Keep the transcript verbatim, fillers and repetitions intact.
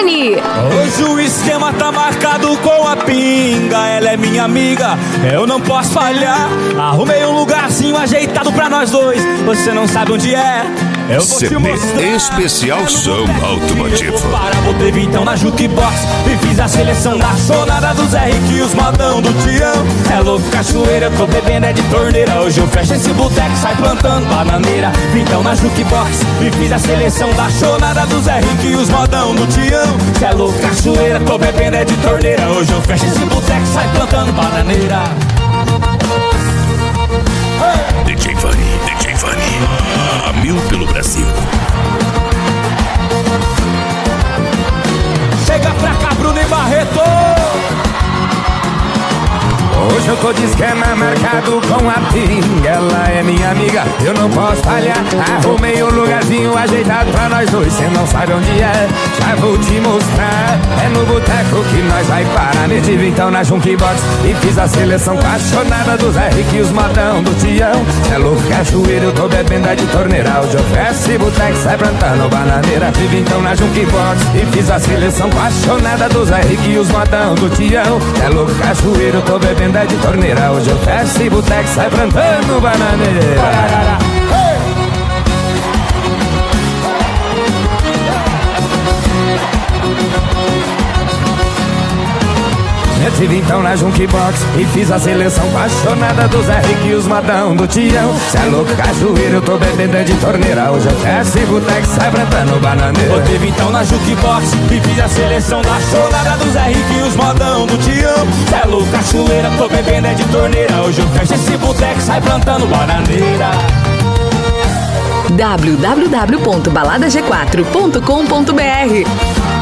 Giovanni. Hoje o esquema tá marcado com a pinga. Ela é minha amiga, eu não posso falhar. Arrumei um lugarzinho ajeitado pra nós dois. Você não sabe onde é, eu vou C D te mostrar. Especial Som Automotivo. Para o teve então na Jukebox e fiz a seleção da sonada dos R e os modão do Tião. É louco, cachoeira, eu tô bebendo é de torneira. Hoje eu fecho esse boteco, sai plantando bananeira. Então na Jukebox e fiz a seleção da sonada dos R e os modão do Tião. Cê é louco, cachoeira, tô bebendo é de torneira. Hoje eu fecho esse boteco, sai plantando bananeira. D J Vani, D J Vani, a mil pelo Brasil. Chega pra cá, Bruno e Barreto. Hoje eu tô de esquema marcado com a pinga. Ela é minha amiga, eu não posso falhar. Arrumei um lugarzinho ajeitado pra nós dois. Cê não sabe onde é, já vou te mostrar. É no boteco que nós vai parar. Me tive então na Jukebox e fiz a seleção apaixonada dos R e os modão do Tião. Cê é louco, cachoeira, eu tô bebendo é de torneira. Hoje eu fecho esse boteco, sai plantando bananeira. Tive então na Jukebox e fiz a seleção apaixonada dos R e os modão do Tião. Cê é louco, cachoeira, eu tô bebendo é de torneira. Hoje eu fecho esse boteco, sai plantando bananeira. Eu tive então na Jukebox e fiz a seleção apaixonada dos R e os modão do Tião. Cê é louco, cachoeira, eu tô bebendo é de torneira. Hoje eu fecho esse boteco, sai plantando bananeira. Eu teve então na Jukebox e fiz a seleção da sonada dos R e os modão do Tião. Cê é louco, cachoeira, tô bebendo é de torneira. Hoje eu fecho esse boteco, sai plantando bananeira. w w w ponto balada g quatro ponto com ponto b r